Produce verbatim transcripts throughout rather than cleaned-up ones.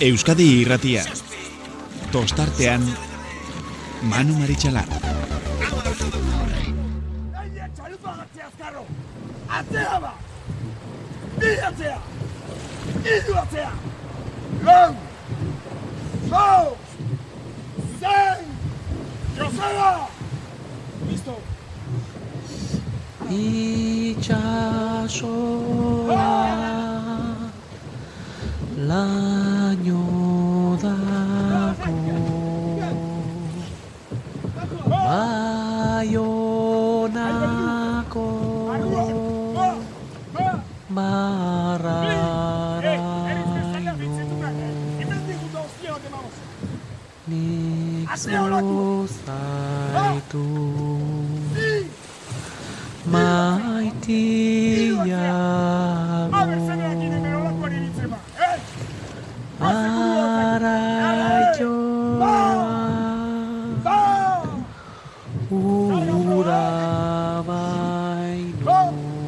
Euskadi Irratia. Tostartean Manu Maritxalar. Atzea ba! Bi atzea! Idu atzea! Lau! Lau! Zein! Joseba! Listo! Itxasoa laino dako Baionako mararaino nik zozaitu maitiago araioa ura baino.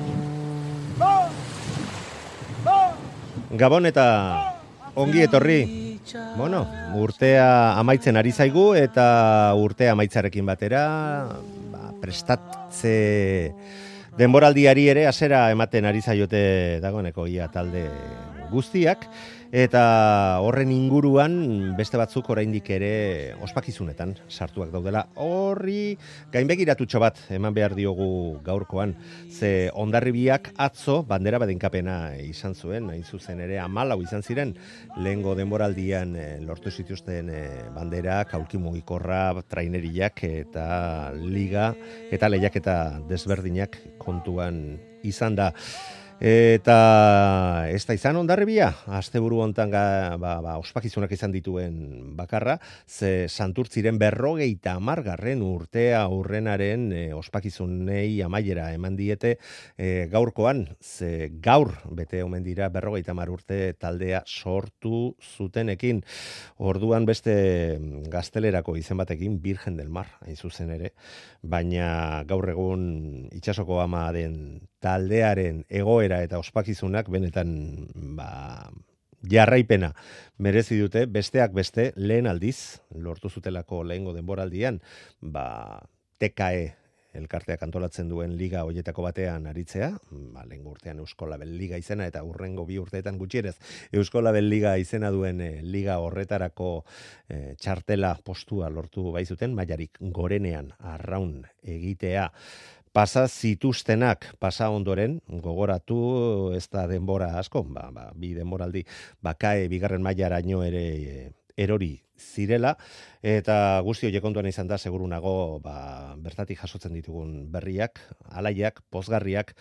Gabon eta ongi etorri. Bueno, urtea amaitzen ari zaigu eta urtea amaitzarekin batera ba, prestatze denboraldiari ere hasiera ematen ari zaiote dagoeneko ia talde guztiak, eta horren inguruan beste batzuk oraindik ere ospakizunetan sartuak daudela. Horri gainbegiratutxo bat eman behar diogu gaurkoan, ze Hondarribiak atzo bandera badenkapena izan zuen, hain zuzen ere hamalau izan ziren, lehengo denboraldian e, lortu zituzten e, banderak, aulki mugikorra, traineriak eta liga eta lehiaketa desberdinak kontuan izan da. Eta ez da izan Hondarribia, asteburu hontan ga, ba, ba, ospakizunak izan dituen bakarra, ze Santurtziren berrogeita hamargarren urtea aurrenaren e, ospakizunei amaiera eman diete e, gaurkoan, ze gaur bete omen dira berrogeita hamar urte taldea sortu zutenekin. Orduan beste gaztelerako izen batekin, Virgen del Mar, hain zuzen ere, baina gaur egun itsasoko ama den taldearen egoera eta ospakizunak benetan ba, jarraipena merezi dute, besteak beste lehen aldiz, lortu zutelako lehengo denboraldian, ba, T K E elkarteak antolatzen duen liga hoietako batean aritzea, ba, lehengo urtean Eusko Label Liga izena eta hurrengo bi urteetan gutxienez Eusko Label Liga izena duen e, liga horretarako e, txartela postua lortu baizuten, mailarik gorenean arraun egitea. Pasa zituztenak, pasa ondoren, gogoratu ez da denbora asko, ba, ba, bi denboraldi, bakae bigarren mailaraino ere e, erori zirela, eta guzti horiek ondoan izan da, segurunago, ba, bertatik jasotzen ditugun berriak, alaiak, pozgarriak,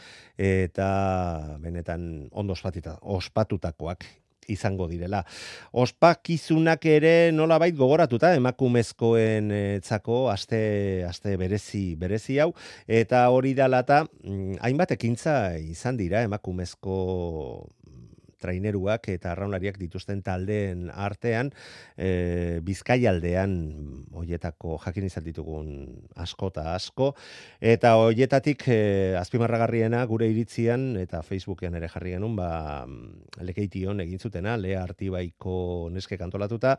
eta benetan ondo ospatita, ospatutakoak izango direla. Ospakizunak ere nolabait gogoratuta emakumezkoen etzako aste aste berezi berezi hau, eta hori dalata hainbat ekintza izan dira emakumezko traineruak eta arraunlariak dituzten taldeen artean, e, Bizkaialdean hoietako jakin izan ditugun asko eta asko, eta hoietatik e, azpimarragarriena gure iritzian eta Facebookean ere jarri genuen, ba, Lekeition egin zutena, Lea Artibaiko neskek antolatuta,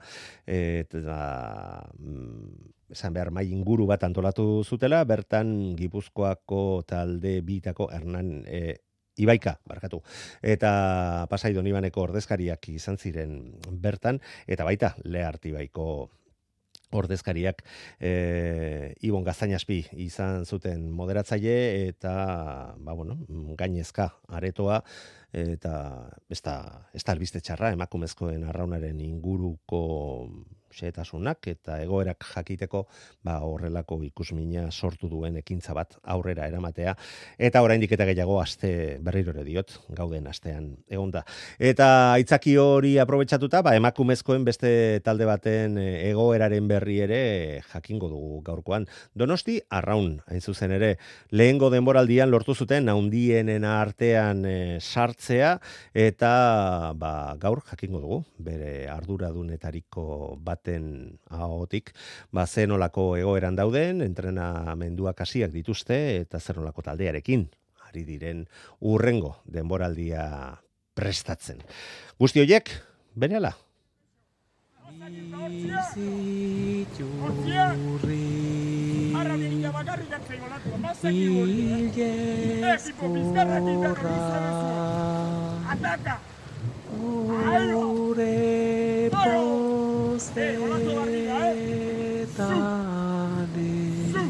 eta esan behar mai inguru bat antolatu zutela, bertan Gipuzkoako talde bitako Hernan e, Ibaika, barkatu, eta Pasai Donibaneko ordezkariak izan ziren bertan, eta baita Lea Artibaiko ordezkariak e, Ibon Gaztainazpi izan zuten moderatzaile, eta ba, bueno, gainezka aretoa, eta ez da, ez da albiste txarra emakumezkoen arraunaren inguruko xehetasunak eta egoerak jakiteko ba, horrelako ikusmina sortu duen ekintza bat aurrera eramatea, eta oraindik eta gehiago aste berriro ere diot, gauden astean egonda. Eta aitzaki hori aprobetxatuta, ba, emakumezkoen beste talde baten egoeraren berri ere jakingo dugu gaurkoan. Donosti arraun, hain zuzen ere, lehengo denboraldian lortu zuten handienen artean e, sartzea, eta ba, gaur jakingo dugu, bere arduradunetariko bat baten ahotik, ba, zer nolako egoeran dauden, entrenamenduak hasiak dituzte, eta zer nolako taldearekin ari diren urrengo denboraldia prestatzen. Guzti horiek, berehala, Biziturri Ileskorra Gure postetan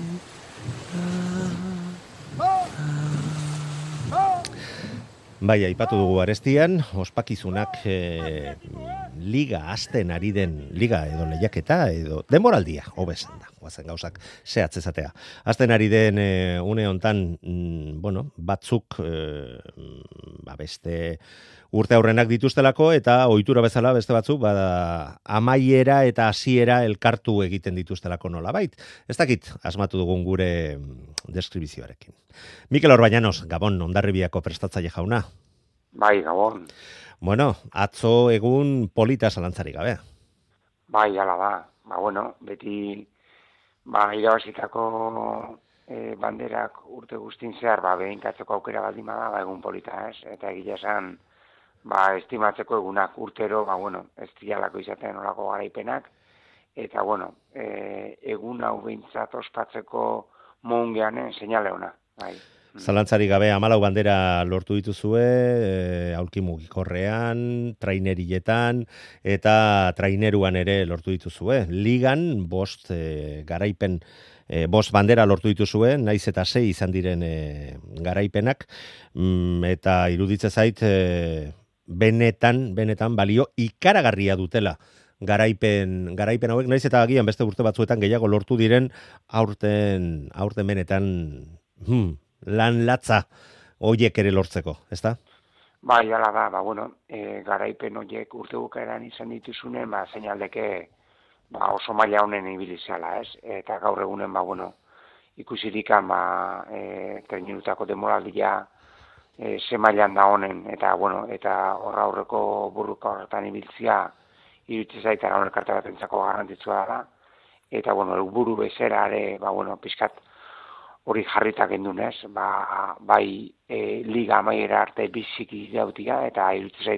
Bai, aipatu dugu arestian, ospakizunak e, liga hasten ari den, liga edo lehiaketa edo denboraldia, hobesan da, guazen gauzak zehatz ezatea. Hasten ari den e, une hontan, mm, bueno, batzuk e, ba beste urte aurrenak dituztelako eta ohitura bezala beste batzuk bada amaiera eta hasiera elkartu egiten dituztelako nolabait. Ez dakit asmatu dugun gure deskribizioarekin. Mikel Orbañanos, Gabon, Hondarribiako prestatzaile jauna. Bai, Gabon. Bueno, atzo egun polita zalantzarik gabe. Bai, ala da. Ba, bueno, beti ba, irabazitako e, banderak urte guztin zehar, ba, behinkatzeko aukera baldin bada, ba, egun polita, ez? Eta egia esan, ba, estimatzeko egunak urtero, ba, bueno, ez trialako izaten olako garaipenak, eta, bueno, e, egun hau behintzat ospatzeko moungean, eh, seinale ona, bai. Zalantzarik gabe hamalau bandera lortu dituzue, e, aulki mugikorrean, trainerietan eta traineruan ere lortu dituzue. Ligan bost e, garaipen, e, bost bandera lortu dituzue, naiz eta sei izan diren e, garaipenak, mm, eta iruditze zait e, benetan, benetan balio ikaragarria dutela. Garaipen, garaipen hauek, naiz eta agian beste urte batzuetan gehiago lortu diren aurten, aurten benetan hmm, lan latza hoiek ere lortzeko, ezta? Bai, ala da, ba, bueno, e, garaipen horiek urte bukaeran izan dituzunen, ba, seinaldeke ba, oso maila honen ibilizala, ez? Eta gaur egunen, ba, bueno, ikusirikan, ba, e, trainerutako demoraldia e, ze mailan da honen, eta, bueno, eta horra aurreko burruka horretan ibiltzia, iritsi zaita gaur elkarte batentzako garrantzitsua da, eta, bueno, helburu bezera ere, ba, bueno, pizkat hori jarrita gendunez, ba, bai e, liga amaiera arte biziki dautia, eta iritsi zait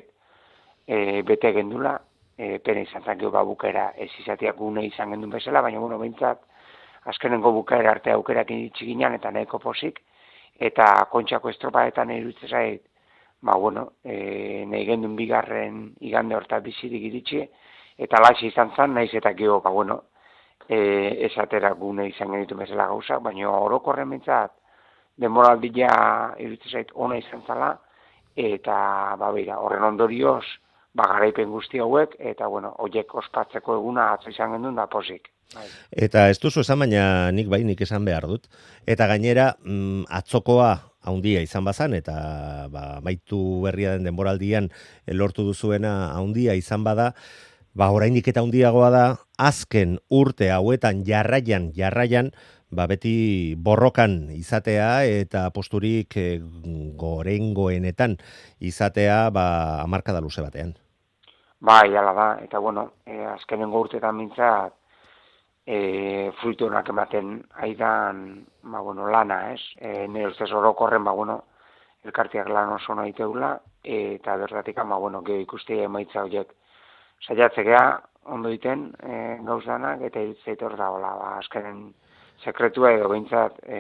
e, bete gendula, e, pena izan zankio ba bukaera ez izatea gune izan gendun bezala, baina, bueno, behintzat, azkenengo bukaera arte aukerak iritsi ginen, eta nahiko posik, eta kontxako estropaetan iritsi zait, ba, bueno, e, nahi gendun bigarren igande horta bizirik iritsi, eta laxe izan zan, naiz eta gio, ba, bueno, e, esatera gune izan genitu bezala gauzak, baina orokorren bintzat, denboraldia iritsi zait ona izan zala, eta, ba, beira, horren ondorioz, ba, garaipen guzti hauek, eta, bueno, horiek ospatzeko eguna atzo izan gendun da posik. Bai. Eta ez duzu esan, baina nik bai, nik esan behar dut. Eta gainera, mm, atzokoa haundia izan bazan, eta ba, baitu berria den denboraldian lortu duzuena haundia izan bada, ba, oraindik eta handiagoa da, azken urte hauetan jarraian, jarraian, ba, beti borrokan izatea eta posturik e, gorengoenetan izatea, ba, hamarkada luze batean. Bai, ala da, eta bueno, e, azkenengo urtetan mintzat, e, fruitu honak ematen aidan, ba, bueno, lana, ez? E, nire ustez orokorren, ba, bueno, elkarteak lan oso nahi teula, eta bertatik, ba, bueno, geho ikuste emaitza horiek saiatzekea ondo diten e, gauzanak, eta irutzeitor da, hola, ba, azkenen sekretua edo behintzat e,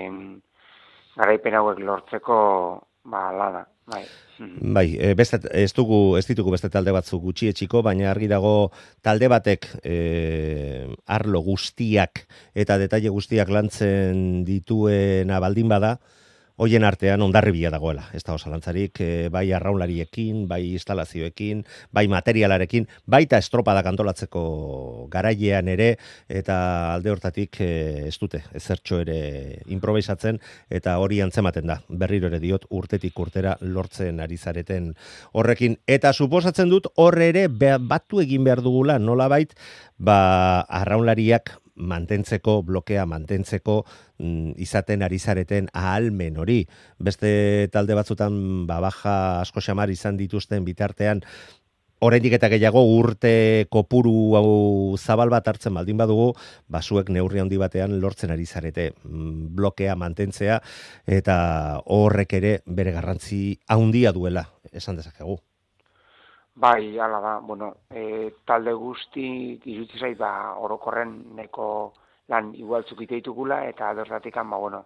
garaipen hauek lortzeko ba, lana, bai. Bai, e, beste, ez dugu, ez ditugu beste talde batzuk gutxi etxiko, baina argi dago talde batek e, arlo guztiak eta detaile guztiak lantzen dituena baldin bada, hoien artean Hondarribia dagoela, ez da osalantzarik, e, bai arraunlariekin, bai instalazioekin, bai materialarekin, baita estropadak antolatzeko garailean ere, eta alde hortatik e, ez dute, ezertxo ere improvisatzen, eta hori antzematen da, berriro ere diot, urtetik urtera lortzen ari zareten horrekin, eta suposatzen dut horre ere batu egin behar dugula, nolabait, ba arraunlariak mantentzeko, blokea mantentzeko mm, izaten ari zareten ahalmen hori. Beste talde batzutan ba, baja asko xamar izan dituzten bitartean, oraindik eta gehiago urte kopuru hau zabal bat hartzen baldin badugu, basuek neurri handi batean lortzen ari zarete mm, blokea mantentzea, eta horrek ere bere garrantzi handia duela, esan dezakegu. Bai, hala da, bueno, e, talde guzti irutzi zait, ba, orokorren neko lan igualtzuk iteitugula, eta adortatik, ba, bueno,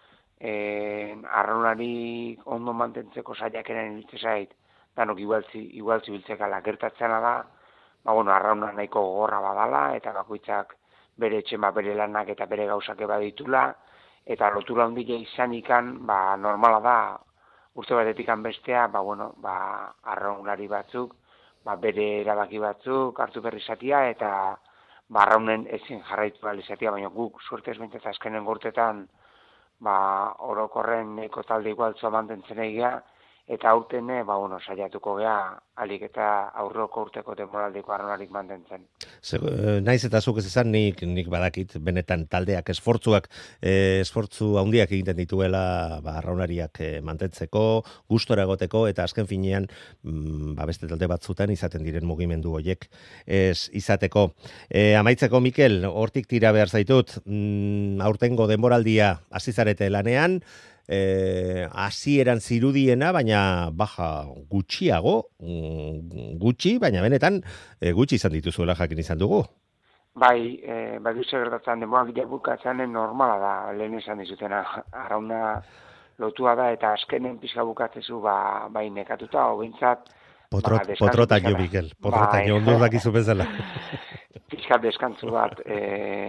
e, arraunari ondo mantentzeko saiakeren irutzi zait, danok igualtzi, igualtzi biltzekala gertatzena da, ba, bueno, arrauna nahiko gogorra badala, eta bakoitzak bere etxen, ba, bere lanak eta bere gauzak baditula, eta lotura handia izanikan, ba, normala da, urte batetik bestea, ba, bueno, ba, arraunari batzuk, ba, bere erabaki batzuk hartu berri izatea, eta ba, arraunen ezin jarraitu behar izatea, baina guk suertez bintzat azkenen gortetan ba, orokorren eko talde igualtzua mantentzen egia, eta aurten, ba, bueno, saiatuko gea, alik eta aurroko urteko temporaldiko arraunarik mantentzen. Ze, naiz eta zuk ez esan, nik, nik badakit, benetan taldeak esfortzuak, eh, esfortzu handiak egiten dituela ba, arraunariak eh, mantentzeko, gustora egoteko, eta azken finean, mm, ba, beste talde batzutan izaten diren mugimendu horiek ez izateko. E, amaitzeko, Mikel, hortik tira behar zaitut, mm, aurtengo denboraldia hasi zarete lanean, Eh, hasieran zirudiena, baina baja gutxiago, mm, gutxi, baina benetan eh, gutxi izan dituzuela jakin izan dugu. Bai, e, bai duze gertatzen denboak bukatzen normala da, lehen esan dizutena, arrauna lotua da, eta azkenen pizka bukatzezu, ba, bai nekatuta, hobintzat, Potrot, ba, potrotak jo, Mikel, potrotak jo, ondo dakizu bezala. Pizka deskantzu bat e,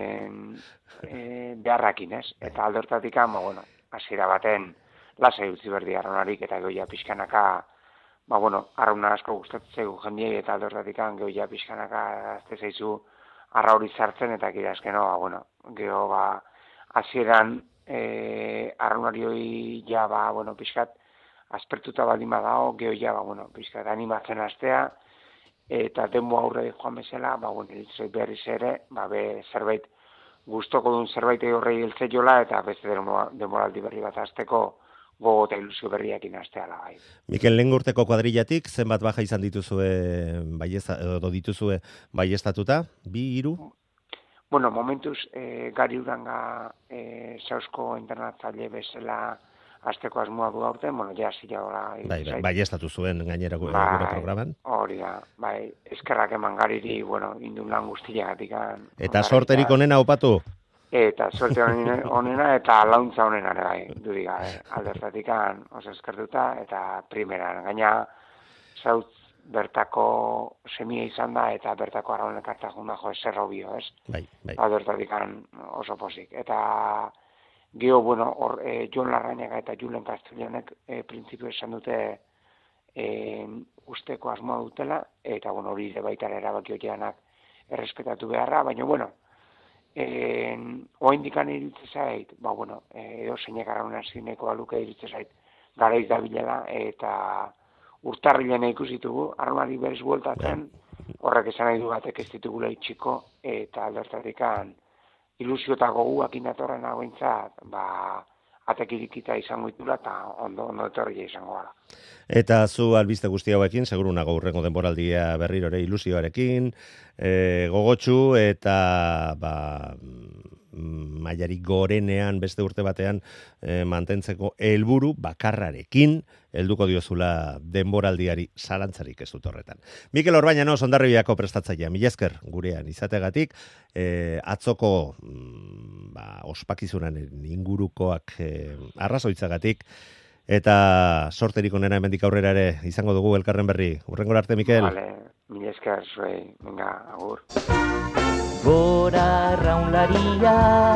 e, beharrakin, ez? Eta aldortatik, ama, bueno, hasiera baten lasai utzi berdi arraunarik eta gehoia pixkanaka, ba, bueno, arrauna asko gustatzegu jendiei eta aldortatik gehoia pixkanaka azte zaizu arrauri sartzen eta kira azkeno, ba, bueno, geho, ba, hasieran e, arraunari hoi ja, ba, bueno, pixkat aspertuta baldin badao, geho ja, ba, bueno, pixkat animatzen astea, eta denbo aurre joan bezala, ba, bueno, iritzoi berriz ere, ba, be, zerbait, gustoko duen zerbait horrei heltze jola, eta beste denboraldi berri bat azteko gogo eta ilusio berriakin azteala bai. Mikel, lehen urteko kuadrillatik, zenbat baja izan dituzue baiesta, edo dituzue baiestatuta? Bi, hiru? Bueno, momentuz, e, gari uranga e, sausko internatzaile bezala azteko asmoa du aurten, bueno, ja zila hola. Bai, bai, baiestatu zuen gainera gure bai, programan. Hori da, bai, eskerrak eman gariri, bueno, indun lan guztiagatik. Eta sorterik onena opatu? Eta sorte onena eta launtza onena, bai, dudik gabe, aldertatik oso eskertuta, eta primeran, gaina zautz bertako semia izan da, eta bertako arraunek hartak junda jo eserra obio, ez? Bai, bai. Aldertatik oso pozik. Eta Geo, bueno, hor, e, Jon Larrañaga eta Julen Castellanek e, printzipio esan dute e, usteko asmoa dutela, eta, bueno, hori ere baita erabaki horianak errespetatu beharra, baina, bueno, e, oaindikan iritze zait, ba, bueno, e, edo zeinek arrauna zineko aluke iritze zait, garaiz da bilela, eta urtarrilena ikusitugu, arraunari berez bueltatzen, horrek esan nahi du batek ez ditugula itxiko, eta aldertatikan, ilusio eta goguak indatorren agointzat, ba, atekirikita izango itula eta ondo, ondo etorria izango gara. Eta zu albiste guzti hauekin, seguru nago urrengo denboraldia berriro ere ilusioarekin, e, gogotsu eta ba, mailarik gorenean beste urte batean e, mantentzeko helburu bakarrarekin helduko diozula denboraldiari zalantzarik ez dut horretan. Mikel Orbañanos, Hondarribiako prestatzailea, mila esker gurean izategatik, e, atzoko mm, ba, ospakizunan ingurukoak e, arrazoitzagatik, eta sorterik onena hemendik aurrera ere izango dugu elkarren berri. Hurrengora arte, Mikel. Vale, mila esker zuei, venga, agur. Gora arraunlaria.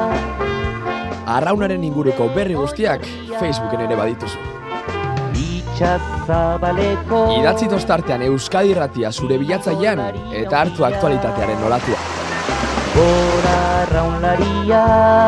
Arraunaren inguruko berri guztiak Facebooken ere badituzu. Itxazabaleko Idatzi tostartean Euskadi Irratia zure bilatzailean eta hartu aktualitatearen nolatua. Gora arraunlaria.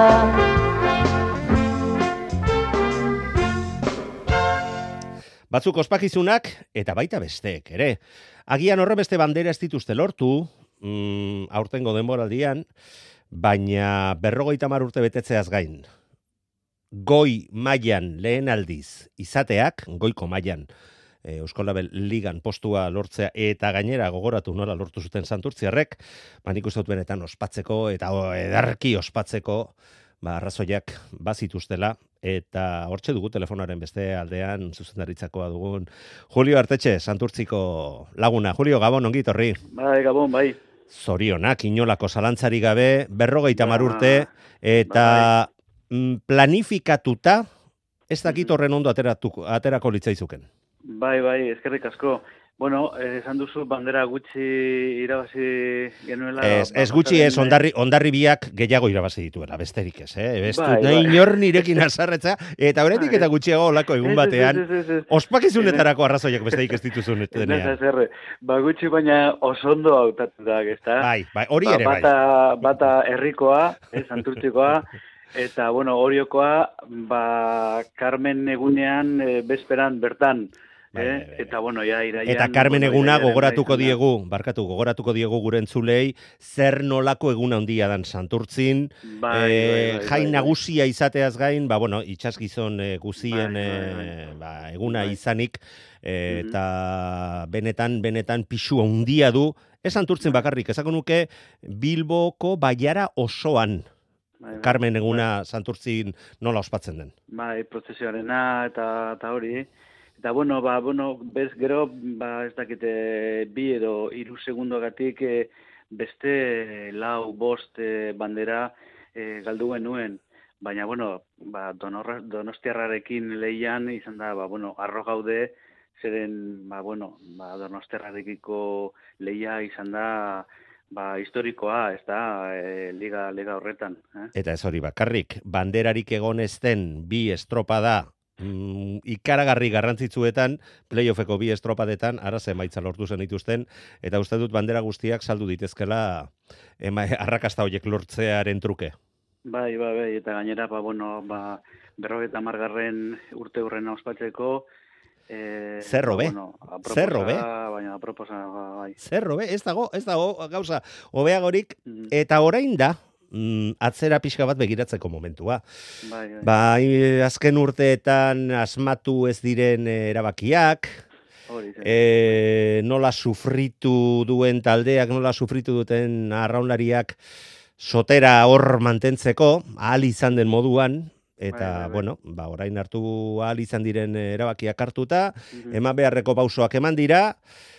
Batzuk ospakizunak eta baita besteek ere. Agian horrebeste bandera ez dituzte lortu, mm, aurtengo denboraldian, baina berrogeita hamar urte betetzeaz gain. Goi mailan lehen aldiz izateak, goiko mailan, e, Euskal Label Ligan postua lortzea eta gainera gogoratu nola lortu zuten santurtziarrek, ba nik uste dut benetan ospatzeko eta edarki ospatzeko, ba, arrazoiak bazituztela, eta hortxe dugu telefonaren beste aldean zuzendaritzakoa dugun Julio Artetxe, Santurtziko laguna. Julio, Gabon, ongi torri. Bai, Gabon, bai. Zorionak, inolako zalantzari gabe, berrogeita hamar urte, eta bai. Planifikatuta, ez dakit horren ondo ateratuko, aterako litzaizuken. Bai, bai, eskerrik asko. Bueno, esan duzu bandera gutxi irabazi genuela. Ez, ez gutxi ez, ondarri, ondarri biak gehiago irabazi dituela, besterik ez, eh? Ez bai, dut nahi bai. inor nirekin azarretza, eta horretik eta gutxiago olako egun batean, ospakizunetarako arrazoiak besterik ez dituzun denean. Ez, ba gutxi baina oso ondo hautatu da, ezta? Bai, bai, hori ere bai. Bata, bata herrikoa, eh, Santurtzikoa, eta, bueno, Oriokoa, ba, Carmen egunean, e, bezperan bertan, Bai, eh? bai, bai. Eta, bueno, ja, iraian... Eta Carmen bueno, eguna iraian gogoratuko izan da. diegu, barkatu, gogoratuko diegu gure entzulei, zer nolako eguna handia dan Santurtzin, Bai, eh, bai, bai, jai bai, bai. nagusia izateaz gain, ba, bueno, itxasgizon eh, guzien Bai, bai, eh, bai. ba, eguna Bai. izanik, eh, Mhm. eta benetan, benetan pixu handia du, ez Santurtzin bakarrik, ezako nuke Bilboko baiara osoan, Bai, bai. Carmen eguna Santurtzin nola ospatzen den. Bai, prozesioarena eta, eta hori. Eta, bueno, ba, bueno, bez gero, ba, ez dakite, bi edo hiru segundogatik eh, beste lau, bost eh, bandera eh, galdu genuen. Baina, bueno, ba, donorra, donostiarrarekin lehian izan da, ba, bueno, arro gaude, zeren, ba, bueno, ba, donostiarrarekiko lehia izan da, ba, historikoa, ez da, e, liga, liga horretan. Eh? Eta ez hori bakarrik, banderarik egon ez den bi estropada mm, ikaragarri garrantzitsuetan, playoffeko bi estropadetan, araze emaitza lortu zen dituzten, eta uste dut bandera guztiak saldu ditezkela ema, arrakasta horiek lortzearen truke. Bai, bai, bai, eta gainera, ba, bueno, ba, berrogeita hamargarren urte hurrena ospatzeko, Eh, Zerro be, bueno, aproposa, zerro be. Baina aproposa, bai. Zerro be, ez dago, ez dago gauza hobeagorik, Mhm. eta orain da, mm, atzera pixka bat begiratzeko momentua. Bai, bai. Bai, azken urteetan asmatu ez diren eh, erabakiak, Hori, zen. e, nola sufritu duen taldeak, nola sufritu duten arraunlariak sotera hor mantentzeko, ahal izan den moduan, eta, Bai, bai, bai. bueno, ba, orain hartu ahal izan diren erabakiak hartuta, Mhm. eman beharreko pausoak eman dira,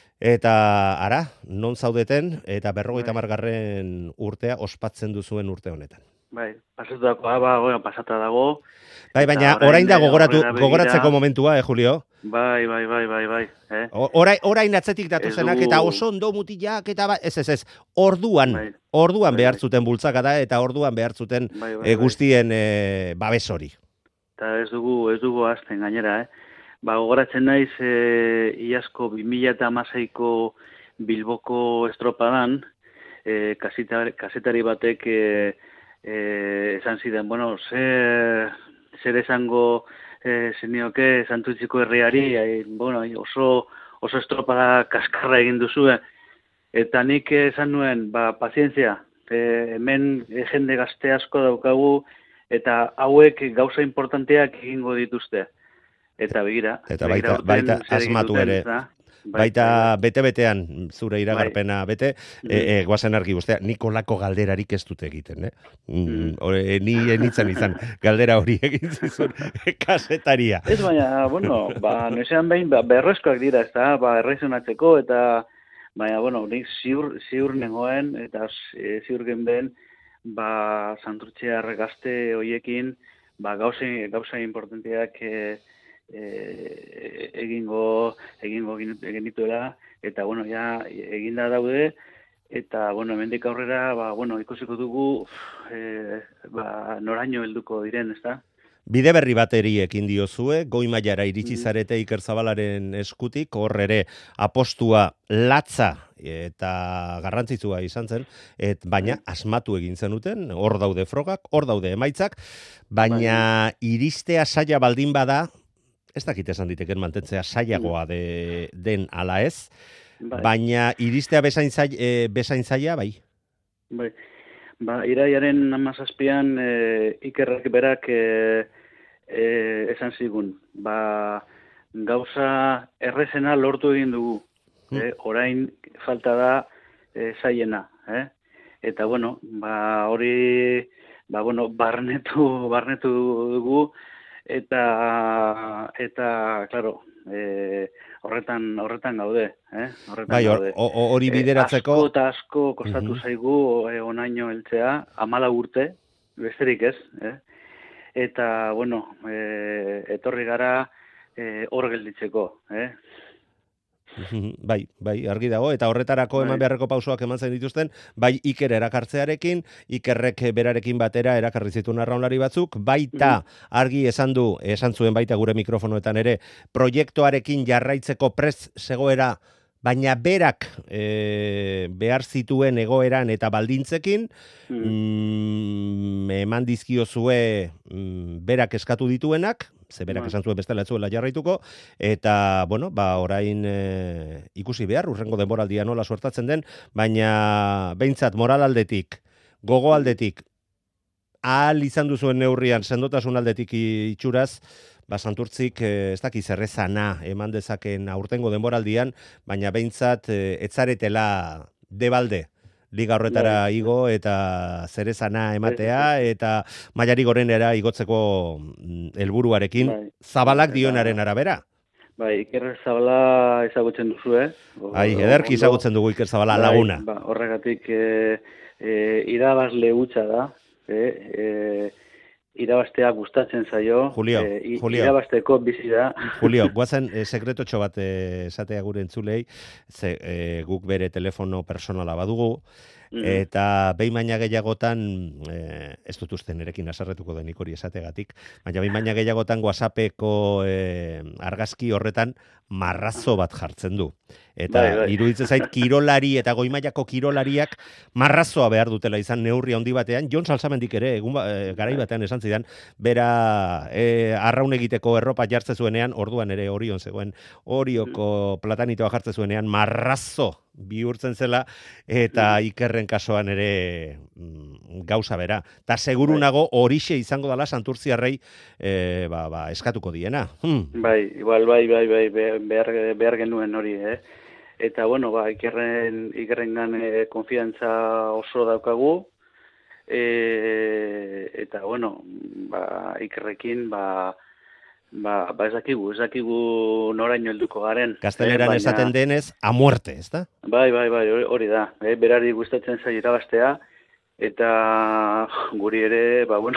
eta ara, non zaudeten, eta berrogeita Bai. hamargarren urtea ospatzen duzuen urte honetan. Bai, pasatutakoa, ba, bueno, pasata dago. Bai, Eta baina orain, orain da eh, gogoratu, aurrera begira- gogoratzeko momentua, eh, Julio? Bai, bai, bai, bai, bai. Eh? O- Orain, orain atzetik datozenak Ez eta dugu- oso ondo mutilak eta ba, ez ez ez, orduan, Bai. orduan Bai, behar bai. zuten bultzakada eta orduan behar zuten Bai, bai, eh, bai. guztien eh, babes hori. Eta ez dugu, ez dugu azten gainera, eh? Ba, gogoratzen naiz, e, iazko bi mila hamaseiko Bilboko estropadan, e, kasetari, kasetari batek e, e, esan zidan, bueno, zer, zer esango e, zenioke Santurtziko herriari, e, bueno, oso, oso estropada kaskarra egin duzue, eta nik esan nuen, ba, pazientzia, e, hemen e, jende gazte asko daukagu, eta hauek gauza importanteak egingo dituzte. Eta begira. Eta begira baita- aurten baita zer egin asmatu duten, ere. ezta? Bai, Baita bai, bete-betean zure iragarpena bete, Mhm. e, e, guazen argi guztia, nik olako galderarik ez dut egiten, eh? Mm, Mhm. ore, ni enitzen izan galdera hori egin zizun kasetaria. Ez baina, bueno, ba, noizean behin, ba, berrezkoak dira, ez da, ba, erraizonatzeko, eta, baina, bueno, nik ziur, ziur nengoen, eta e, ziur genben, ba, Santurtziar gazte hoiekin, ba, gauza, gauza importanteak e, e, egingo, egingo genituela, eta, bueno, ja, eginda daude, eta, bueno, hemendik aurrera, ba, bueno, ikusiko dugu, e, ba, noraino helduko diren, ez da? Bide berri bateri ekin diozue, goi mailara iritsi zarete Iker Zabalaren eskutik, hor ere apostua latza eta garrantzitsua izan zen, et, baina asmatu egin zenuten, hor daude frogak, hor daude emaitzak, baina iristea saia baldin bada, ez dakit esan diteken mantentzea saiagoa de, den ala ez, Bai. baina iristea bezain zaila, e, bezain zaila bai. Bai. Ba, iraiaren hamazazpian e, Ikerrak berak e, e, esan zigun. Ba, gauza errezena lortu egin dugu. Eh? Orain falta da e, zaiena. Eh? Eta, bueno, ba, hori ba, bueno, barnetu, barnetu dugu, eta, eta, claro, e, horretan, horretan gaude, eh? Horretan bai, gaude. hori bideratzeko... E, asko eta asko kostatu zaigu e, onaino heltzea, amala urte, besterik ez, eh? Eta, bueno, e, etorri gara e, hor gelditzeko, eh? Bai, bai, argi dago, eta horretarako bai. Eman beharreko pausoak eman zen dituzten, bai Iker erakartzearekin, Ikerrek berarekin batera erakarri zituen arraunlari batzuk, baita argi esan du, esan zuen baita gure mikrofonoetan ere, proiektuarekin jarraitzeko prest zegoera, baina berak e, behar zituen egoeran eta baldintzekin, mm. Mm, eman dizkiozue mm, berak eskatu dituenak, ze berak esan zuen bestela ez zuela jarraituko, eta, bueno, ba, orain e, ikusi behar, urrengo denboraldia nola suertatzen den, baina behintzat moral aldetik, gogo aldetik, ahal izan duzuen neurrian, sendotasun aldetik itxuraz, ba, Santurtzik ez dakiz errezana eman dezaken aurtengo denboraldian, baina behintzat etzaretela debalde liga horretara igo eta zerezana ematea eta mailari gorenera igotzeko helburuarekin Zabalak dionaren arabera. Bai, Iker Zabala ezagutzen duzu, eh? Ai, ederki ezagutzen dugu Iker Zabala laguna. Ba, horregatik e, e, irabazle hutsa da, eh? E, irabaztea gustatzen zaio, Julio, e, Julio. irabazteko bizi da. Julio, guazen e, sekretotxo bat e, esatea gure entzulei, ze, e, guk bere telefono personala badugu, eta behin baina gehiagotan, e, ez dut uste nerekin asarretuko denik hori esategatik, baina behin baina gehiagotan WhatsAppeko e, argazki horretan marrazo bat jartzen du. Eta bai, bai. iruditzen zait kirolari eta goimaiako kirolariak marrazoa behar dutela izan neurri handi batean. Jon Salsamendik ere egun ba, e, garai batean esan zidan, bera e, arraun egiteko erropa jartze zuenean, orduan ere Orion zegoen, Orioko platanitoa jartze zuenean marrazo bihurtzen zela, eta Ikerren kasuan ere mm, gauza bera. Ta seguru nago horixe izango dela Santurtziarrei e, ba, ba, eskatuko diena. Hmm. Bai, igual, bai, bai, bai, behar, behar genuen hori, eh? Eta, bueno, ba, Ikerren, Ikerrengan e, konfiantza oso daukagu, e, eta, bueno, ba, Ikerrekin, ba, ba, ba ez dakigu, ez dakigu noraino helduko garen. Gazteleran eh, baina... esaten denez, a muerte, ez da? Bai, bai, bai, hori da. Eh, berari gustatzen zaio irabaztea, eta guri ere, ba, bueno,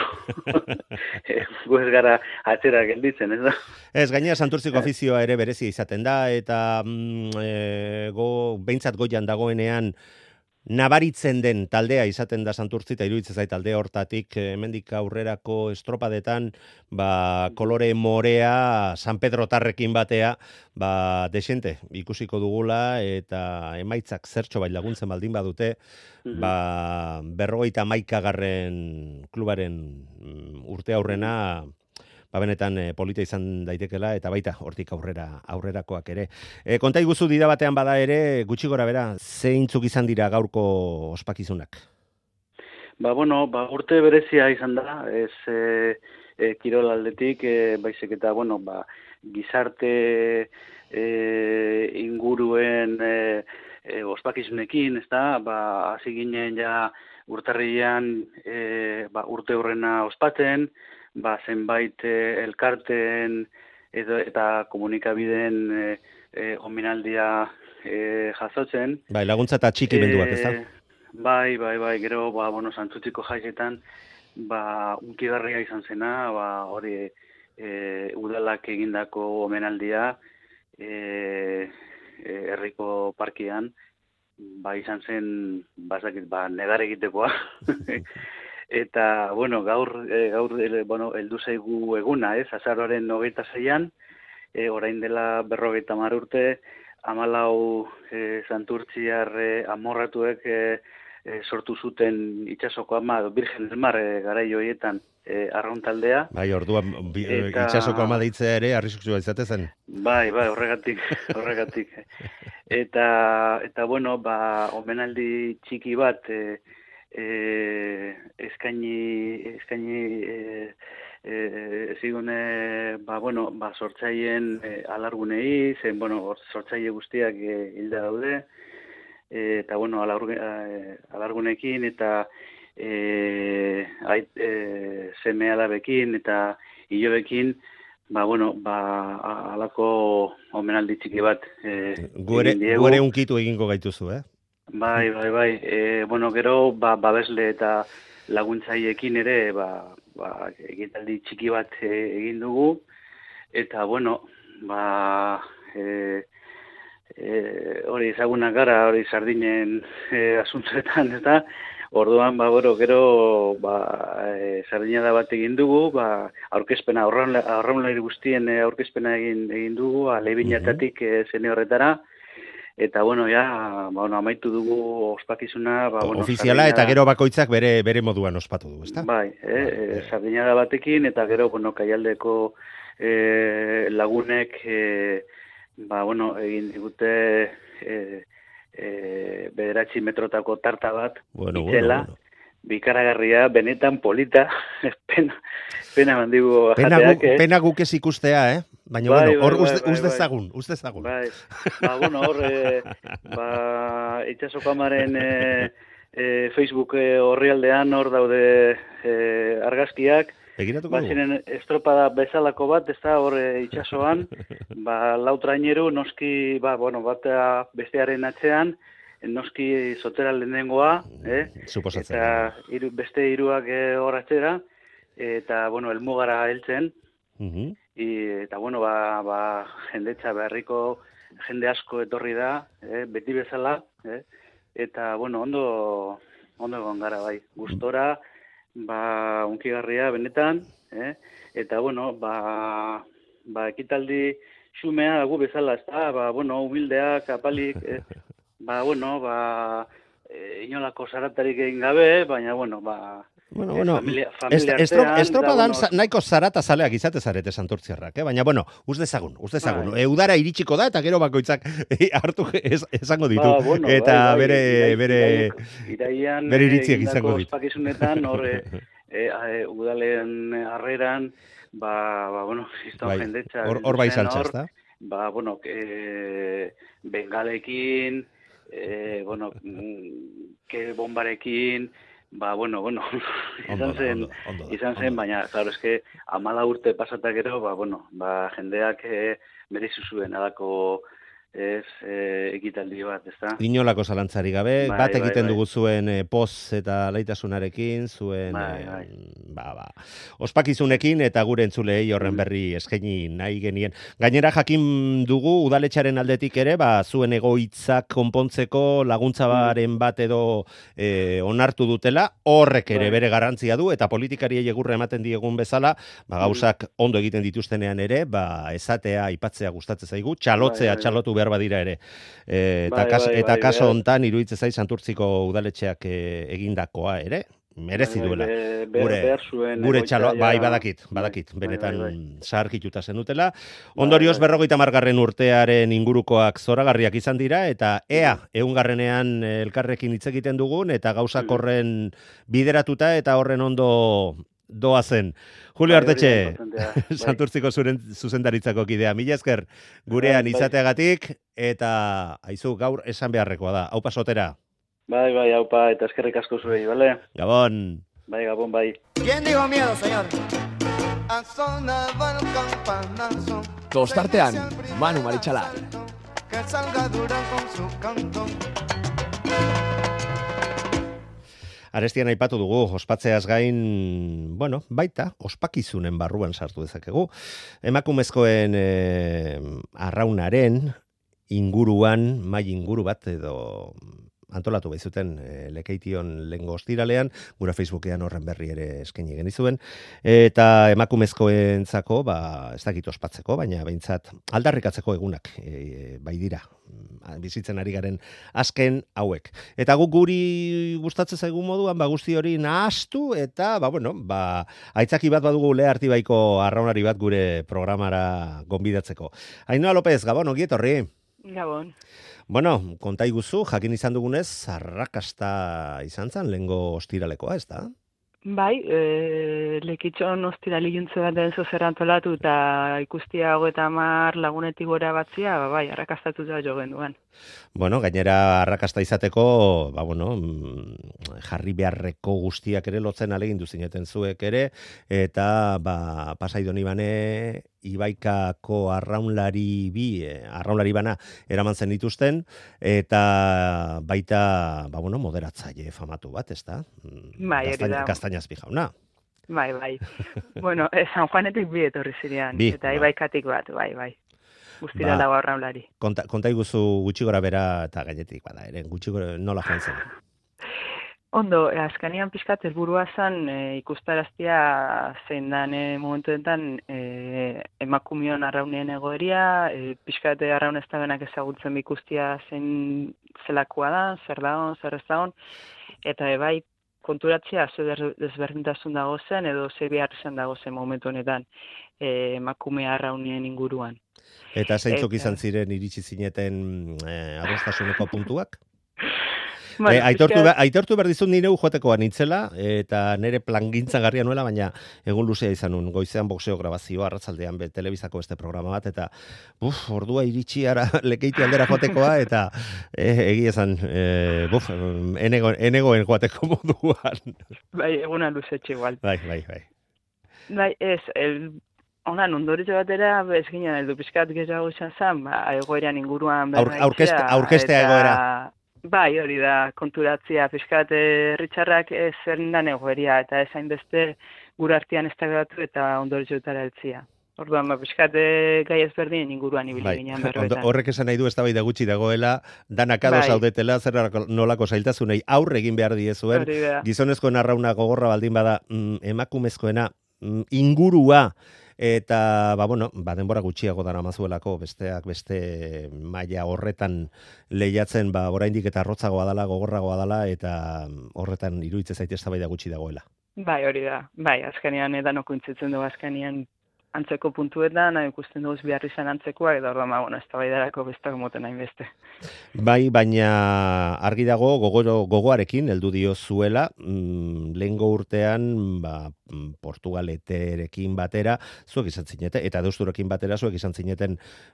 gu ez gara atzera gelditzen, ez da? Ez, gainera Santurtziko afizioa ere berezia izaten da, eta mm, e, go, behintzat goian dagoenean, nabaritzen den taldea izaten da Santurtzi, eta iruditzen zait talde hortatik hemendik aurrerako estropadetan, ba, kolore morea San Pedro Tarrekin batea, ba, desente ikusiko dugula, eta emaitzak zertxo bai laguntzen baldin badute, ba, berrogeita hamaikagarren klubaren urte aurrena, ba benetan e, polita izan daitekela, eta baita hortik aurrera aurrerakoak ere. E, konta iguzu dida batean bada ere, gutxi gora bera, zeintzuk izan dira gaurko ospakizunak? Ba, bueno, ba, urte berezia izan da, ez e, e, kirol aldetik, e, baizik eta, bueno, ba, gizarte e, inguruen e, e, ospakizunekin, ez da, ba, hasi ginen ja urtarrian e, ba, urte horrena ospatzen, ba, zenbait eh, elkarten edo, eta komunikabideen eh, eh, omenaldia eh, jasotzen. Bai, laguntza eta txikimenduak, ez da? Bai, bai, bai, gero, ba, bueno, Santurtziko jaietan, ba, unkigarria izan zena, ba, hori eh, udalak egindako omenaldia eh, eh, herriko parkian, ba, izan zen, bazakit, ba, negar egitekoa. Eta, bueno, gaur, e, gaur e, bueno, heldu zaigu eguna, ez? Azaroaren hogeita zeian, e, orain dela berrogeita hamar urte, hamalau e, Santurtziar e, amorratuek e, e, sortu zuten itsasoko ama, Virgen del Mar e, garai horietan e, arraun taldea. Bai, orduan eta... itsasoko ama deitzea ere arriskutsua izate zen. Bai, bai, horregatik, horregatik. Eta, eta bueno, ba, omenaldi txiki bat, e, Eh, eskaini eskaini eh, eh, zigune ba, bueno, ba, sortzaien eh, alargunei, zen, bueno, sortzaile guztiak eh, hilda daude, eh, eta, bueno, alargun, eh, alargunekin, eta e, ait, e, seme alabekin eta hilobekin, ba, bueno, ba, alako omenaldi txiki bat e, Guere, guere unkitu egingo gaituzu, eh? Bai, bai, bai. E, bueno, gero, ba, babesle eta laguntzaiekin ere, ba, ba, egitaldi txiki bat e, egin dugu, eta, bueno, ba, e, e, hori ezagunak gara, hori sardinen e, asuntzetan, eta, orduan, ba, gero, gero, ba, e, sardinada bat egin dugu, ba, aurkezpena, aurraunlari guztien e, aurkezpena egin, egin dugu, alebinatatik e, zene horretara, eta, bueno, ja, ba, bueno, amaitu dugu ospakizuna, ba, bueno, ofiziala sardinada, eta gero bakoitzak bere bere moduan ospatu du, ezta? Bai, eh, e, sardinada batekin, eta gero, bueno, Kaialdeko e, lagunek, e, ba, bueno, egin digute e, e, bederatzi metrotako tarta bat, bueno, itzela, bueno, bueno. Bikaragarria, benetan polita, pena, pena mandigu Pena, jateak, gu, eh? pena guk ez ikustea, eh? Baina, Bai, bueno, hor bai, uz, bai, uz bai, dezagun, uz dezagun. Bai, ba, bueno, hor, e, ba, itxasoko amaren e, e, Facebook e, orrialdean hor daude e, argazkiak, Begiratuko ba, dugu. ziren estropada bezalako bat, ez da, hor e, itxasoan, ba, lau traineru, noski, ba, bueno, bat bestearen atzean, noski zotera lehenengoa, eh? Suposatzen. Eta iru, beste hiruak e, hor atzera, eta, bueno, elmugara heltzen, Uh-huh. I, eta, bueno, ba, ba, jendetza beharriko jende asko etorri da, eh, beti bezala, eh, eta, bueno, ondo, ondo egon gara, bai, gustora, ba, unkigarria benetan, eh, eta, bueno, ba, ba, ekitaldi xumea gu bezala, ez da, ba, bueno, humildeak, apalik, eh, ba, bueno, ba, e, inolako zaratarik egin gabe, baina, bueno, ba, Bueno, eh, bueno, familia, familia est, estro, artean, estropadan da, bueno, nahiko zarata zaleak izate zarete santurtziarrak, eh? Baina, bueno, uz dezagun, uz dezagun. Bai. E, udara iritsiko da, eta gero bakoitzak e, hartu ez, esango ditu. Ba, bueno, eta bai, bai, bere, irai- bere, iraiek- iraian, bere eh, iritziak egindako izango ditu. ospakizunetan, hor, e, e, e, udalen harreran, ba, ba, bueno, izan Bai, jendetza. hor- hor bai zen saltza, hor, ezta? Ba, bueno, e, bengalekin, e, bueno, mm, ke bombarekin, ba, bueno, bueno, Ondo izan da, zen, ondo, ondo da, izan zen, ondo da. baina, claro, eske, amala urte pasatak gero, ba, bueno, ba, jendeak e, merezi zuen alako, ez, e, ekitaldi bat, ezta? Inolako zalantzari gabe, Bai, bat bai, egiten bai. dugu zuen e, poz eta laitasunarekin, zuen Bai, e, bai. ba, ba, ospakizunekin eta gure entzulei horren berri eskaini nahi genien. Gainera jakin dugu udaletxaren aldetik ere, ba, zuen egoitzak konpontzeko laguntzabaren bat edo e, onartu dutela, horrek ere Bai. bere garrantzia du, eta politikariei egurra ematen diegun bezala, ba, gauzak ondo egiten dituztenean ere, ba, esatea, aipatzea gustatzen zaigu, txalotzea, Bai, bai. txalotu behar badira ere. E, eta Bai, kas, bai, eta bai, kaso behar. hontan iruditzen zait Santurtziko udaletxeak e, egindakoa ere, merezi Bai, bai, duela. be- behar- Gure, behar zuen gure egoitza txalo, ja- bai, badakit, badakit, Bai, benetan bai, bai. zaharkituta zenutela. Ondorioz, bai. berrogeita margarren urtearen ingurukoak zoragarriak izan dira, eta ea, eungarrenean eh, elkarrekin hitz egiten dugun, eta gauzak Mhm. horren bideratuta, eta horren ondo doa zen. Julio Bai, hori da Artetxe, inportantea, bai. Santurtziko zuren zuzendaritzako kidea. Mila esker gurean Bai, bai. izateagatik, eta aizu gaur esan beharrekoa da. Hau pasotera. Bai, bai, haupa, eta eskerrik asko zuei, bale? Gabon. Bai, gabon, bai. ¿Quién dijo miedo, señor? Ha sonado el campanazo. Tostartean, Manu Marichalar. Que salga Durán con su canto. Arestian aipatu dugu, ospatzeaz gain, bueno, baita, ospakizunen barruan sartu dezakegu. Emakumezkoen eh, arraunaren inguruan, mai inguru bat edo antolatu behizuten e, lekeition lengo ostiralean, gura Facebookean horren berri ere eskaini genizuen, eta emakumezkoentzako, ba, ez dakit ospatzeko, baina behintzat aldarrikatzeko egunak e, bai dira, bizitzen ari garen azken hauek. Eta guk guri gustatzen zaigu moduan, ba, guzti hori nahastu, eta, ba, bueno, ba, aitzaki bat badugu Lea Artibaiko arraunari bat gure programara gonbidatzeko. Ainhoa López, Gabon, ongi etorri. Gabon. Bueno, konta iguzu, jakin izan dugunez, arrakasta izan zen, lehengo ostiralekoa, ez da? Bai, e, lekitxon ostira liuntze bat den zozer antolatu eta ikustia hogeita hamar lagunetik gora batzia, ba, bai, arrakastatu da jo genduan. Bueno, gainera arrakasta izateko, ba, bueno, jarri beharreko guztiak ere lotzen alegin duzineten zuek ere, eta ba, Pasai Donibane Ibaikako arraunlari bi, eh, arraunlari bana eraman zen dituzten, eta baita, ba, bueno, moderatzaile famatu bat, ez da? Bai, hori da. Gaztainazpi jauna. Bai, bai. Bueno, eh, San Juanetik bi etorri zirean, bi, eta ba. Ibaikatik bat, bai, bai. Guztira ba, dago arraunlari. Konta, konta iguzu gutxi gora bera eta gainetik, bada, ere, gutxi gora nola joan zen. Ondo, eh, azkanian pixkat helburua zen e, ikustaraztia zein dan e, momentuetan e, emakumion arraunien egoeria, e, pixkat arraun ez da benak ezagutzen ikustia zein zelakoa da, zer dago, zer ez dago, eta e, bai konturatzea ze desberdintasun dago zen edo ze behar zen dago zen momentu honetan e, emakume arraunien inguruan. Eta zeintzuk izan ziren iritsi zineten eh, adostasuneko puntuak? Bueno, eh, aitortu, be, aitortu behar dizut nire ujotekoa nintzela, eta nire plangintza garria nuela, baina egun luzea izan nun, goizean boxeo grabazioa, arratzaldean be, telebizako beste programa bat, eta buf, ordua iritsi ara lekeiti aldera joatekoa, eta eh, egia esan, eh, buf, enego, enegoen joateko moduan. Bai, eguna luzetxe igual. Bai, bai, bai. Bai, ez, el... Honan, ondoritxo batera, ez ginen, eldu pixkat gehiago izan zen, ba, egoeran inguruan berra itzea. Aurkestea egoera. Bai, hori da, konturatzia, pixkat erritxarrak ez zerrendan egoeria, eta ezain beste gure artean ez dagatu eta ondoritxotara eltzia. Orduan, ba, pixkat gai ezberdin inguruan ibili bai. ginen berroetan. Horrek esan nahi du eztabaida gutxi dagoela, danakado bai. Zaudetela, zer nolako zailtasunei aurre egin behar diezuen, gizonezkoen arrauna gogorra baldin bada, mm, emakumezkoena mm, ingurua, eta, ba, bueno, ba, denbora gutxiago dara mazuelako, besteak beste maila horretan lehiatzen, ba, oraindik eta arrotzagoa dala, gogorragoa dala, eta horretan iruditzen zaite eztabaida gutxi dagoela. Bai, hori da. Bai, azkenean edanoko intzitzen dugu azkenean antzeko puntuetan, ikusten dugu behar izan antzekoa, eta orduan, ba, bueno, eztabaidarako bestak moten hain beste. Bai, baina argi dago gogoro, gogoarekin heldu dio zuela, mm, lehengo urtean, ba, Portugaleterekin batera, zuek izan zineten, eta deusturekin batera zuek izan zineten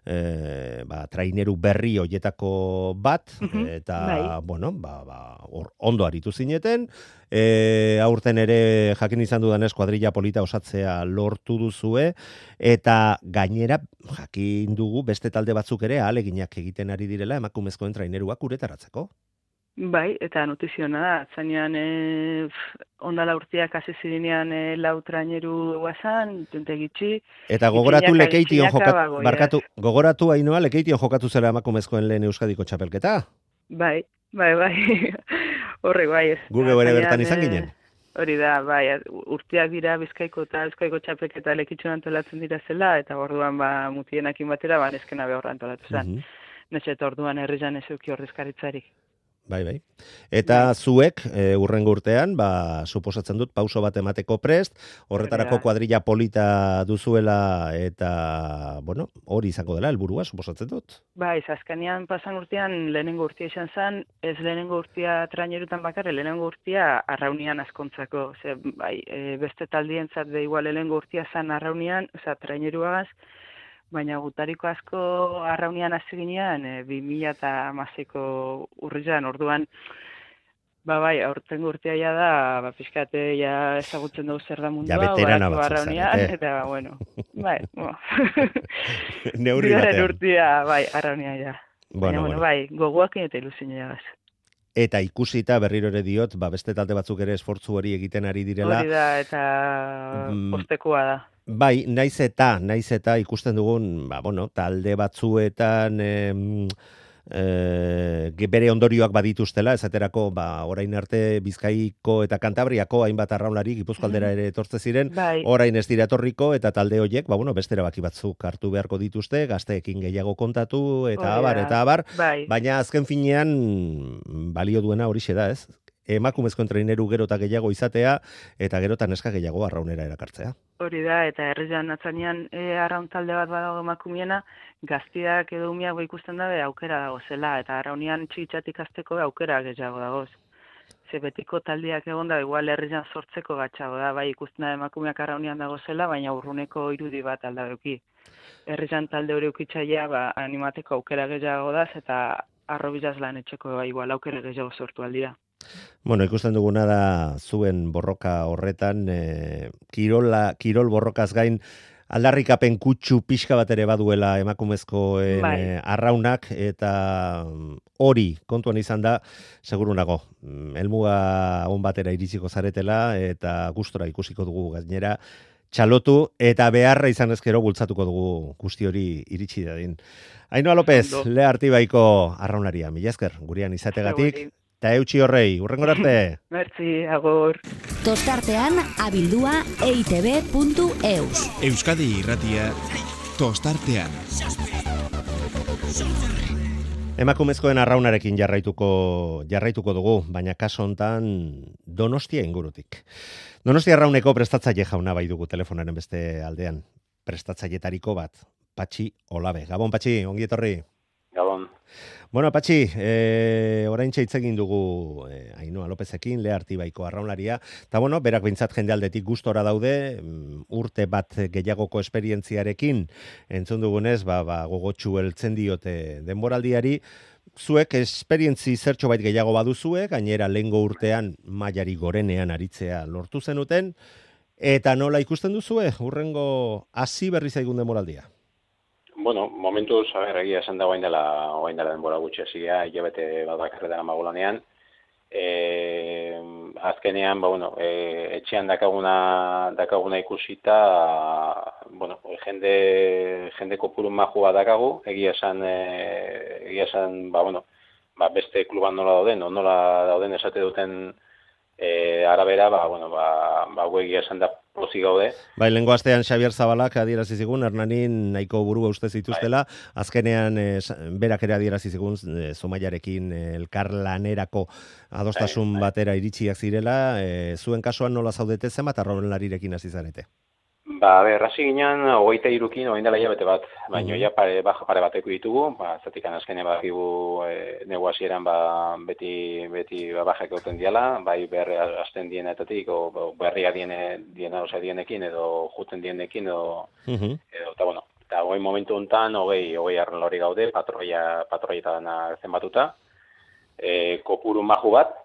e, ba, traineru berri hoietako bat, mm-hmm. eta, bai. bueno, ba, ba, or, ondo aritu zineten, e, aurten ere jakin izan dudanez kuadrilla polita osatzea lortu duzue, eta gainera jakin dugu beste talde batzuk ere ahaleginak egiten ari direla emakumezkoen traineruak uretaratzeko. Bai, eta notiziona da, atzanean e, ondala urteak hasi zirenean e, lau traineru guazan, tuntegitxi. Eta gogoratu lekeition jokatu, barkatu, gogoratu hainoa lekeition jokatu zela emakumezkoen lehen Euskadiko txapelketa? Bai, bai, bai, horre bai. Guge bere bertan izan ginen? Hori da, bai, urteak dira Bizkaiko eta Euskadiko txapelketa lekitxon antolatzen dira zela, eta orduan ba, mutienakin batera, ba, neskena behor antolatu zen. Mm-hmm. Nese eta orduan herrian ez euki ordezkaritzarik. Bai, bai. Eta bai. Zuek, e, urrengo urtean, ba, suposatzen dut, pauso bat emateko prest, horretarako kuadrilla polita duzuela, eta, bueno, hori izango dela, helburua suposatzen dut. Bai, azkenean pasan urtean lehenengo urtea izan zen, ez lehenengo urtea trainerutan bakarre, lehenengo urtea arraunian askontzako. Ze, bai, e, beste taldientzat be igual lehenengo urtea zen arraunian, oza, traineruagaz, baina gutariko asko arraunian hasi ginean, e, bi mila hamaseiko urrian, orduan, ba bai, aurten urtea ja da, ba, pixkate ja ezagutzen dugu zer da mundua, ja, veterana batzuk zarete. Eta, bueno, bai, bueno. Neurri batean. Bigarren urtea, bai, arraunia ja. Bueno, baina, bueno, bai, gogoak eta ilusina jagaz. Eta ikusita berriro ere diot, ba, beste talde batzuk ere esfortzu hori egiten ari direla. Hori da, eta mm, postekoa da. Bai, naiz eta, naiz eta ikusten dugun, ba, bueno, talde batzuetan em, e, bere ondorioak badituztela, esaterako, ba, orain arte Bizkaiko eta Kantabriako hainbat arraunlari Gipuzkoaldera ere etortze ziren, bai. Orain ez dira etorriko, eta talde horiek, ba, bueno, beste erabaki batzuk hartu beharko dituzte, gazteekin gehiago kontatu, eta abar, eta abar, bai. Baina azken finean balio duena horixe da, ez? Emakumezkoen traineru gero eta gehiago izatea, eta gero eta neska gehiago arraunera erakartzea. Hori da, eta herrian atzanean e, arraun talde bat badago emakumiena, gaztiak edo umiak ikusten dabe aukera dago zela, eta arraunean txikitzatik azteko aukera gehiago dagoz. ze betiko taldiak egon da, igual herrian sortzeko gatxago da, bai ikusten da emakumeak arraunian dago zela, baina urruneko irudi bat alda beuki. Herrian talde hori ukitzaia, ba, animateko aukera gehiago daz, eta arrobizaz lan etxeko ba, igual aukera gehiago sortu aldira. Bueno, ikusten duguna da zuen borroka horretan, e, kirola, kirol borrokaz gain, aldarrikapen kutsu pixka bat ere baduela emakumezkoen Bai. eh, arraunak, eta hori kontuan izan da, seguru nago, helmuga on batera iritsiko zaretela, eta gustora ikusiko dugu gainera, txalotu, eta beharra izan ezkero bultzatuko dugu guzti hori iritsi dadin. Ainhoa López, Lea Artibaiko arraunaria, mila esker, gurean izategatik, eta eutxi horrei, hurrengo arte. Merci, agur. Tostartean abildua e i te be puntu eus. Euskadi Irratia, Tostartean. Emakumezkoen arraunarekin jarraituko jarraituko dugu, baina kaso hontan Donostia ingurutik. Donostia arrauneko prestatzaile jauna bai dugu telefonaren beste aldean. Prestatzailetariko bat, Patxi Olabe. Gabon Patxi, ongi etorri. Gabon. Bueno, Patxi, e, oraintxe hitz egin dugu e, Ainhoa Lopezekin, Lea Artibaiko arraunlaria, eta bueno, berak behintzat jende aldetik gustora daude, urte bat gehiagoko esperientziarekin, entzun dugunez, ba, ba, gogotxu heltzen diote denboraldiari, zuek esperientzi zertxo bait gehiago baduzue, gainera lehengo urtean mailari gorenean aritzea lortu zenuten, eta nola ikusten duzue, hurrengo hasi berri zaigun denboraldia? Bueno, momentuz, a ver, egia esan da oain dela, oain dela denbora gutxi hasia, hilabete bat bakarretan amagulanean. E, azkenean, ba, bueno, e, etxean dakaguna, dakaguna ikusita, bueno, jende, jende kopuru majua dakagu, egia esan, e, egia esan, ba, bueno, ba, beste kluban nola dauden, nola dauden esate duten e, arabera, ba, bueno, ba, ba, egia esan da pozik gaude. Bai, lehengo astean Xabier Zabalak adierazi zigun, Hernanin nahiko burua uste zituztela, bai. Azkenean e, berak ere adierazi zigun e, Zumaiarekin e, elkarlanerako adostasun bai, bai. batera iritsiak zirela, e, zuen kasuan nola zaudete zenbat arraunlarirekin hasi zarete? Ba, ber, hasi ginen, hogeita irukin, oin dela hilabete bat, baina mm-hmm. ja pare, baja pare bateko ditugu, ba, zatikan azkenean bakigu e, negoazieran ba, beti, beti ba, bajak egoten diala, bai berri azten dienetatik, o, o berria diene, diena, osea, dienekin, edo juten dienekin, edo, mm-hmm. edo, eta bueno, eta hoi momentu honetan, hogei, hogei arraunlari gaude, patroia, patroietan zenbatuta, e, kopuru maju bat,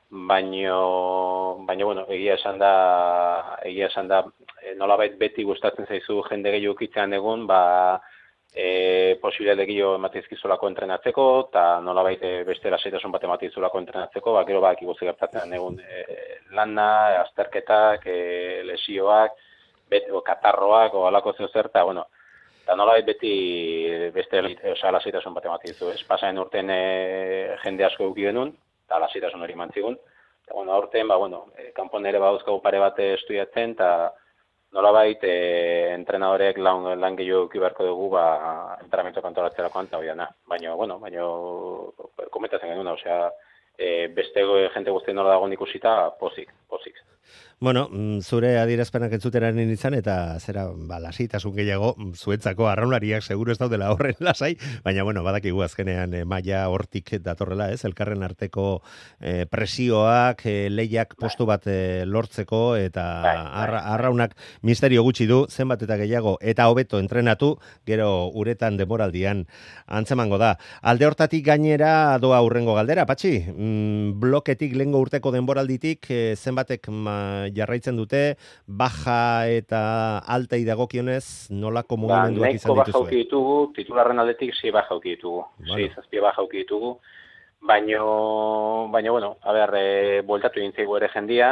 baino, baino, bueno, egia esan da, egia esan da, e, nolabait beti gustatzen zaizu jende gehiago ukitzean egun, ba, e, posibilitate gehiago emateizkizulako entrenatzeko, eta nolabait e, beste lasaitasun bat emateizulako entrenatzeko, ba, gero bak iguzi gertatzen egun e, lana, azterketak, e, lesioak, bet, o, katarroak, o alako zeo zer, eta, bueno, eta nolabait beti beste oza, lasaitasun bat emateizu, ez? Pasaen urten e, jende asko euki genuen, eta lasaitasun hori mantzigun. Eta, bueno, aurten, ba, bueno, e, kanpon ere bauzkagu pare bat estudiatzen, eta nolabait e, entrenadorek lan, lan gehiago euki beharko dugu, ba, entrenamento kantoratzerakoan, eta hori dana. Baina, bueno, baina, komentatzen genuen, osea, e, beste jente guztien nola dagoen ikusita, pozik, pozik. Bueno, zure adierazpenak entzuteraren izan, eta zera, ba, lasitasun gehiago, zuetzako arraunlariak seguro ez daudela horren lasai, baina, bueno, badakigu azkenean e, maila hortik datorrela, ez? Elkarren arteko e, presioak, e, lehiak postu bat e, lortzeko, eta arra, arraunak misterio gutxi du, zenbat eta gehiago, eta hobeto entrenatu, gero uretan demoraldian antzemango da. Alde hortatik gainera doa hurrengo galdera, Patxi, mm, bloketik lehengo urteko denboralditik, e, zenbatek ma, jarraitzen dute, baja eta altei dagokionez, nolako mugimenduak izan dituzue? Ba, neko baja auki ditugu, titularren aldetik zi baja auki ditugu. Bueno. Zi, zazpie baja auki ditugu. Baina, baina, bueno, a ber, e, bueltatu egin zeigu ere jendia,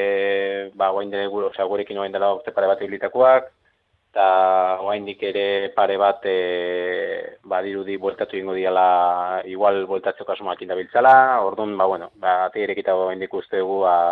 e, ba, guain dene gure, osea, gurekin guain dela urte pare bat ibilitakoak, eta guaindik ere pare bat, e, ba, dirudi bueltatu egingo diala, igual bueltatzeko asumak indabiltzala, orduan, ba, bueno, ba, tegerekita guaindik uste dugu, ba,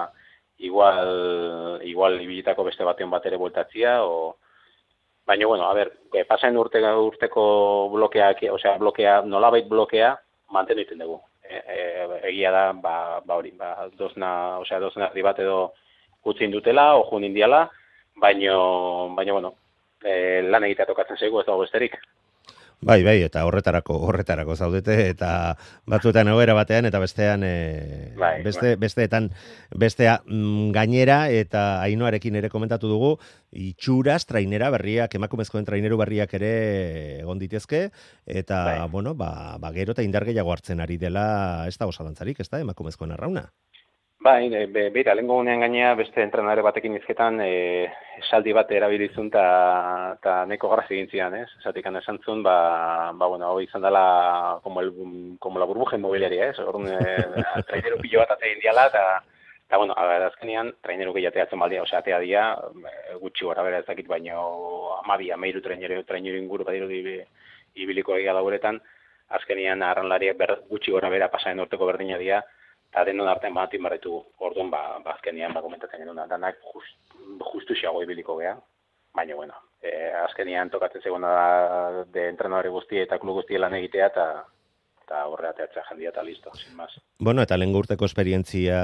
igual igual ibilitako beste batean bat ere bueltatzia, o baina, bueno, a ber, pasaen urte, urteko blokeak, osea, blokea, nolabait blokea, mantendu iten dugu. E, e, egia da, ba, ba hori, ba, dozna, osea, dozna erdi bat edo gutzin dutela, o jun indiala, baina, baina, bueno, e, lan egitea tokatzen zaigu, ez dago besterik. Bai, bai, eta horretarako, horretarako zaudete, eta batzuetan egoera batean, eta bestean, e, bai, beste, bai. besteetan, bestea mm, gainera, eta Ainoarekin ere komentatu dugu, itxuraz trainera berriak, emakumezkoen traineru berriak ere egon ditezke, eta, bai. bueno, ba, ba, gero eta indar gehiago hartzen ari dela, ez da osalantzarik, ez da, emakumezkoen arrauna. Bai, be, beira, lehenko gunean gainea beste entrenadore batekin izketan e, esaldi bat erabilizun eta neko garraz egin zian, ez? Zatik esan zuen, ba, ba, bueno, hau izan dela como, el, como la burbuja inmobiliaria, ez? Orduan, e, traineru pilo bat atein diala, eta, eta bueno, azkenean, traineru gehiateatzen baldia, osea, atea dia, gutxi gora bera ez dakit, baino amabi, ameiru traineru, traineru inguru badiru ibiliko egia lauretan, azkenean arranlariak ber, gutxi gora bera pasaren urteko berdina dia, eta denon artean batin barretu, orduan, ba, azkenian, ba, komentatzen genuen, danak just, justu xago ibiliko geha, baina, bueno, e, azkenian tokatzen zegona da, de entrenadore guztie eta klub guztie lan egitea, eta eta horreateatzea jendia eta listo, sin más. Bueno, eta lehen urteko esperientzia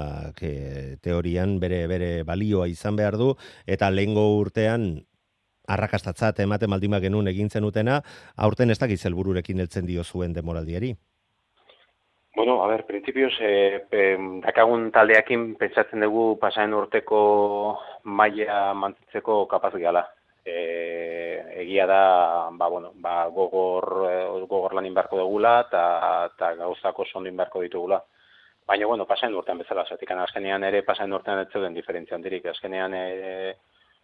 que, teorian bere bere balioa izan behar du, eta lehen urtean arrakastatzat ematen maldima genuen egin zenutena, aurten ez dakiz helbururekin heltzen dio zuen demoraldiari. Bueno, a ver, principios, eh, eh, dakagun taldeakin pentsatzen dugu pasaren urteko maila mantentzeko kapaz gehala. Eh, egia da, ba, bueno, ba, gogor, gogor lan inbarko dugula eta gauzako oso inbarko ditugula. Baina, bueno, pasaren urtean bezala, zatik azkenean ere pasaren urtean ez zeuden diferentzia handirik. Azkenean, e,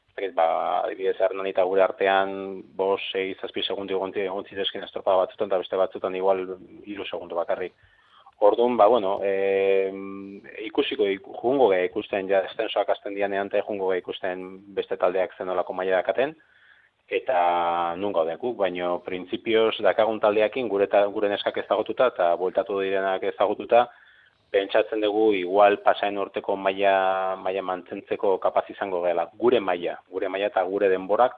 ba, adibidez, Hernani eta gure artean, bos, sei, zazpi segundu egontzitezken estropada batzutan, eta beste batzutan igual hiru segundu bakarrik. Orduan, ba, bueno, e, ikusiko, jungo geha ikusten, ja, estensoak azten dianean, eta jungo geha ikusten beste taldeak zenolako maila dakaten, eta nun gaudekuk, baina printzipioz dakagun taldeakin gure, ta, gure neskak ezagututa, eta bueltatu direnak ezagututa, pentsatzen dugu igual pasaen urteko maila, maila mantentzeko kapaz izango gela. Gure maila, gure maila eta gure denborak,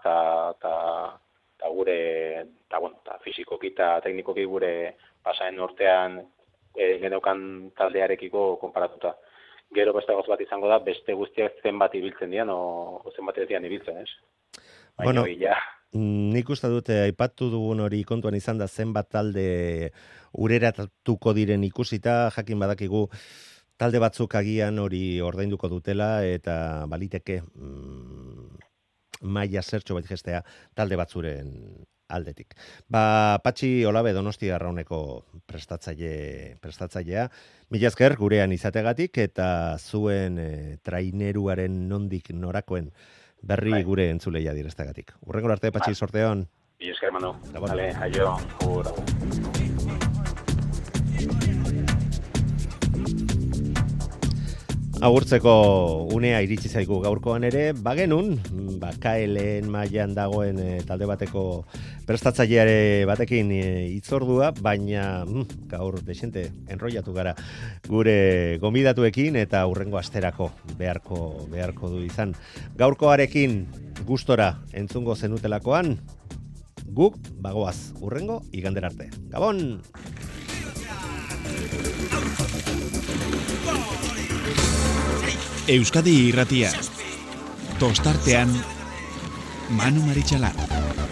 eta gure, eta, bueno, eta fizikoki eta teknikoki gure pasaen urtean E, geneukan taldearekiko konparatuta. Gero beste goz bat izango da, beste guztiak zenbat ibiltzen dian, o, o zenbat ez dian ibiltzen, ez? Baina, bueno, ja. Nik uste dute, aipatu dugun hori kontuan izan da zenbat talde ureratuko diren ikusita, jakin badakigu talde batzuk agian hori ordainduko dutela, eta baliteke mm, maila zertxo bat gestea talde batzuren aldetik. Ba, Patxi Olabe Donostia Arrauneko prestatzaile, prestatzailea, mila esker gurean izategatik eta zuen e, traineruaren nondik norakoen berri Bai. Gure entzuleia direztagatik. Urrengo arte, Patxi, sorteon. Mila esker, Manu. Vale, aio. Agur. Agurtzeko unea iritsi zaigu gaurkoan ere, bagenun, ba, K L-en mailan dagoen e, talde bateko prestatzaileare batekin e, itzordua, baina mm, gaur desente enrollatu gara gure gonbidatuekin eta hurrengo asterako beharko beharko du izan. Gaurkoarekin gustora entzungo zenutelakoan, guk bagoaz hurrengo igander arte. Gabon! Euskadi Irratia. Tostartean Manu Maritxalar.